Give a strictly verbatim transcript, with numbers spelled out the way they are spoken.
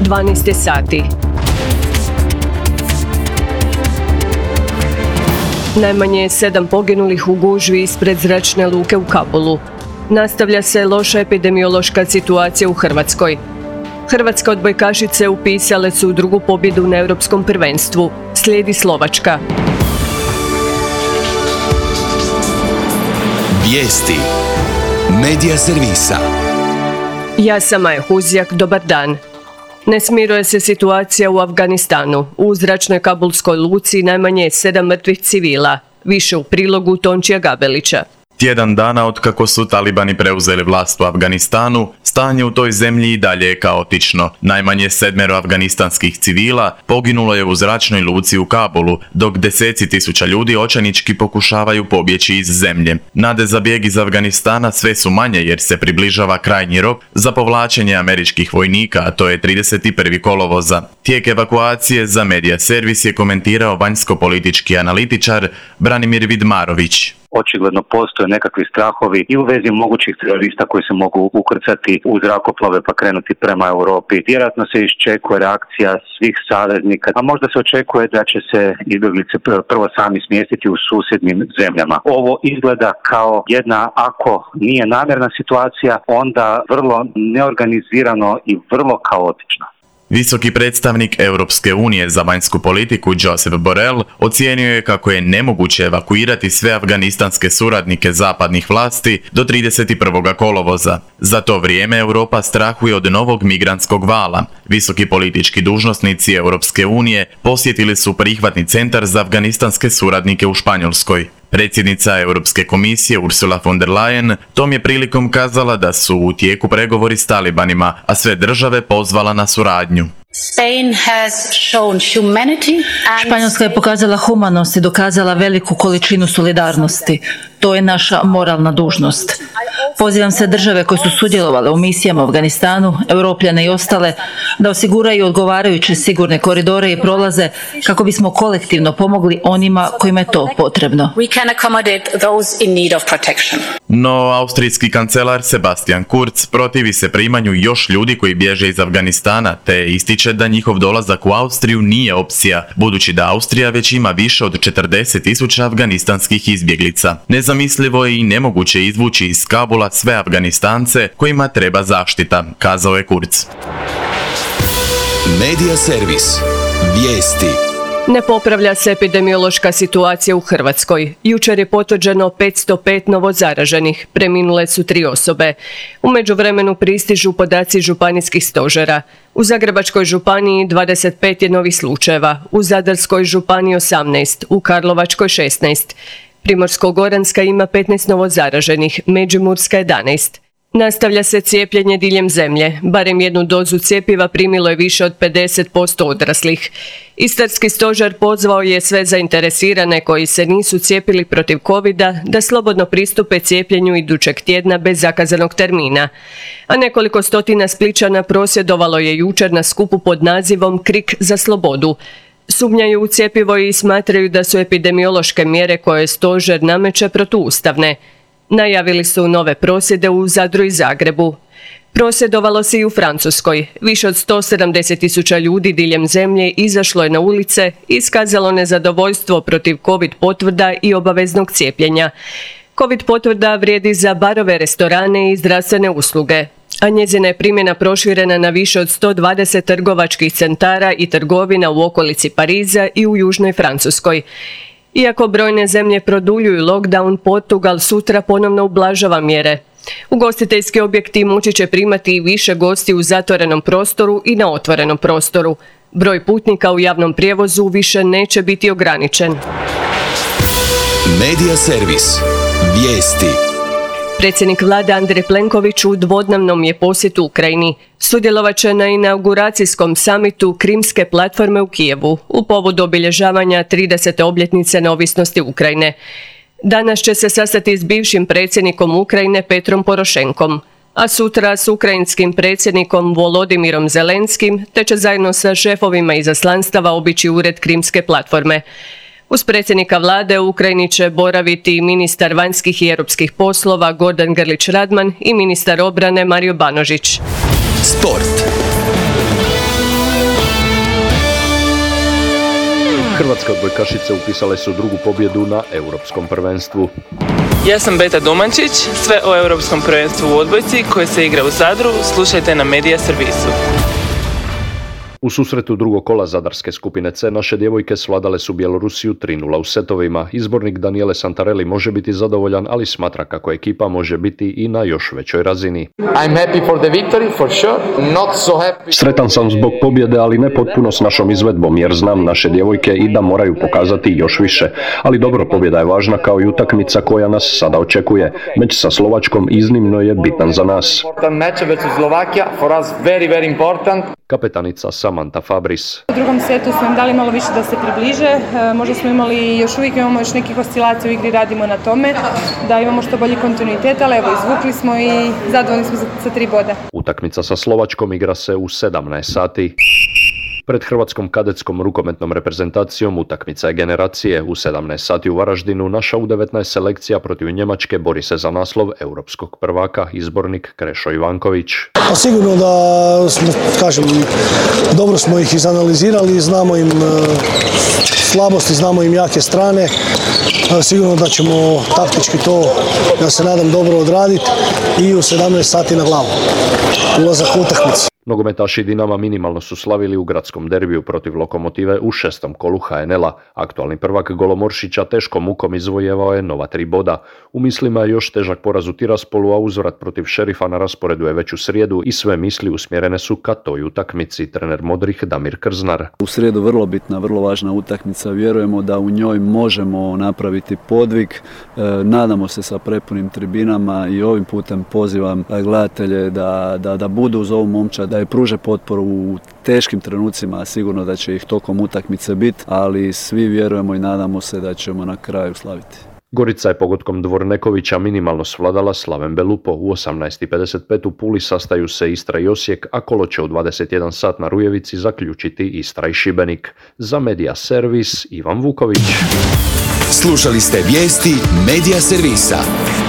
dvanaest sati. Najmanje sedam poginulih u gužvi ispred zračne luke u Kabulu. Nastavlja se loša epidemiološka situacija u Hrvatskoj. Hrvatske odbojkašice upisale su drugu pobjedu na europskom prvenstvu. Slijedi Slovačka. Vijesti. Medija servisa. Ja sam Maja Huzjak, dobar dan. Ne smiruje se situacija u Afganistanu. U zračnoj kabulskoj luci najmanje sedam mrtvih civila. Više u prilogu Tončija Gabelića. Tjedan dana otkako su talibani preuzeli vlast u Afganistanu, stanje u toj zemlji i dalje je kaotično. Najmanje sedmero afganistanskih civila poginulo je u zračnoj luci u Kabulu, dok deseci tisuća ljudi očajnički pokušavaju pobjeći iz zemlje. Nade za bijeg iz Afganistana sve su manje jer se približava krajnji rok za povlačenje američkih vojnika, a to je trideset prvi kolovoza. Tijek evakuacije za Medija servis je komentirao vanjsko-politički analitičar Branimir Vidmarović. Očigledno postoje nekakvi strahovi i u vezi mogućih terorista koji se mogu ukrcati u zrakoplove pa krenuti prema Europi. Vjerojatno se iščekuje reakcija svih saveznika, a možda se očekuje da će se izbjeglice prvo sami smjestiti u susjednim zemljama. Ovo izgleda kao jedna, ako nije namjerna situacija, onda vrlo neorganizirano i vrlo kaotično. Visoki predstavnik Europske unije za vanjsku politiku Josep Borrell ocijenio je kako je nemoguće evakuirati sve afganistanske suradnike zapadnih vlasti do trideset prvog kolovoza. Za to vrijeme Europa strahuje od novog migrantskog vala. Visoki politički dužnosnici Europske unije posjetili su prihvatni centar za afganistanske suradnike u Španjolskoj. Predsjednica Europske komisije Ursula von der Leyen tom je prilikom kazala da su u tijeku pregovori s talibanima, a sve države pozvala na suradnju. Španjolska je pokazala humanost i dokazala veliku količinu solidarnosti. To je naša moralna dužnost. Pozivam sve države koje su sudjelovale u misijama u Afganistanu, Europljane i ostale, da osiguraju odgovarajuće sigurne koridore i prolaze kako bismo kolektivno pomogli onima kojima je to potrebno. No, austrijski kancelar Sebastian Kurz protivi se primanju još ljudi koji bježe iz Afganistana, te ističe da njihov dolazak u Austriju nije opcija, budući da Austrija već ima više od četrdeset tisuća afganistanskih izbjeglica. Nezamislivo je i nemoguće izvući iz Kabula sve Afganistance kojima treba zaštita, kazao je Kurz. Medija servis. Vijesti. Ne popravlja se epidemiološka situacija u Hrvatskoj. Jučer je potvrđeno petsto pet novozaraženih, preminule su tri osobe. U međuvremenu pristižu podaci županijskih stožera. U Zagrebačkoj županiji dvadeset pet je novih slučajeva, u Zadarskoj županiji osamnaest, u Karlovačkoj šesnaest. Primorsko-goranska ima petnaest novozaraženih, Međimurska jedanaest. Nastavlja se cijepljenje diljem zemlje. Barem jednu dozu cjepiva primilo je više od pedeset posto odraslih. Istarski stožer pozvao je sve zainteresirane koji se nisu cijepili protiv covida da slobodno pristupe cijepljenju idućeg tjedna bez zakazanog termina. A nekoliko stotina Splićana prosvjedovalo je jučer na skupu pod nazivom Krik za slobodu. Sumnjaju u cjepivo i smatraju da su epidemiološke mjere koje stožer nameće protuustavne. Najavili su nove prosvjede u Zadru i Zagrebu. Prosvjedovalo se i u Francuskoj. Više od sto sedamdeset tisuća ljudi diljem zemlje izašlo je na ulice i iskazalo nezadovoljstvo protiv covid potvrda i obaveznog cijepljenja. Covid potvrda vrijedi za barove, restorane i zdravstvene usluge, a njezina je primjena proširena na više od sto dvadeset trgovačkih centara i trgovina u okolici Pariza i u južnoj Francuskoj. Iako brojne zemlje produljuju lockdown, Portugal sutra ponovno ublažava mjere. Ugostiteljski objekti moći će primati i više gosti u zatvorenom prostoru i na otvorenom prostoru. Broj putnika u javnom prijevozu više neće biti ograničen. Medija servis. Vijesti. Predsjednik vlade Andrej Plenković u dvodnevnom je posjetu Ukrajini. Sudjelovat će na inauguracijskom samitu Krimske platforme u Kijevu u povodu obilježavanja tridesete obljetnice neovisnosti Ukrajine. Danas će se sastati s bivšim predsjednikom Ukrajine Petrom Porošenkom, a sutra s ukrajinskim predsjednikom Volodimirom Zelenskim, te će zajedno sa šefovima izaslanstava obići ured Krimske platforme. Uz predsjednika vlade u Ukrajini će boraviti ministar vanjskih i europskih poslova Gordan Grlić Radman i ministar obrane Mario Banožić. Sport. Hrvatske odbojkašice upisale su drugu pobjedu na Europskom prvenstvu. Ja sam Beta Domančić, sve o Europskom prvenstvu u odbojci koje se igra u Zadru slušajte na Medija servisu. U susretu drugog kola Zadarske skupine C naše djevojke svladale su Bjelorusiju tri nula u setovima. Izbornik Daniele Santarelli može biti zadovoljan, ali smatra kako ekipa može biti i na još većoj razini. I'm happy for the victory, for sure. Not so happy. Sretan sam zbog pobjede, ali ne potpuno s našom izvedbom, jer znam naše djevojke i da moraju pokazati još više. Ali dobro, pobjeda je važna kao i utakmica koja nas sada očekuje. Meč sa Slovačkom iznimno je bitan za nas. Kapetanica Samantha Fabris. U drugom setu smo im dali malo više da se približe, možda smo imali, još uvijek imamo još nekih oscilacija u igri, radimo na tome, da imamo što bolji kontinuitet, ali evo izvukli smo i zadovoljni smo sa tri boda. Utakmica sa Slovačkom igra se u sedamnaest sati. Pred hrvatskom kadetskom rukometnom reprezentacijom utakmica je generacije. U sedamnaest sati u Varaždinu naša U devetnaest selekcija protiv Njemačke bori se za naslov europskog prvaka, izbornik Krešo Ivanković. Pa sigurno da smo, kažem, dobro smo ih izanalizirali, znamo im slabosti, znamo im jake strane. Sigurno da ćemo taktički to, ja se nadam, dobro odraditi i u sedamnaest sati na glavu. Ulazak u utakmicu. Nogometaši Dinama minimalno su slavili u gradskom derbiju protiv Lokomotive u šestom kolu H N L-a. Aktualni prvak Golomoršića teškom mukom izvojevao je nova tri boda. U mislima je još težak poraz u Tiraspolu, a uzvrat protiv Šerifa na rasporedu je već u srijedu i sve misli usmjerene su ka toj utakmici. Trener Modrih Damir Krznar. U srijedu vrlo bitna, vrlo važna utakmica. Vjerujemo da u njoj možemo napraviti podvig. E, nadamo se sa prepunim tribinama i ovim putem pozivam gledatelje da, da, da budu uz ovu momčad, da je pruže potporu u teškim trenucima, sigurno da će ih tokom utakmice biti, ali svi vjerujemo i nadamo se da ćemo na kraju slaviti. Gorica je pogodkom Dvornekovića minimalno svladala Slaven Belupo. U osamnaest i pedeset pet u Puli sastaju se Istra i Osijek, a kolo će u dvadeset jedan sat na Rujevici zaključiti Istra i Šibenik. Za Medija servis Ivan Vuković. Slušali ste vijesti Medija servisa.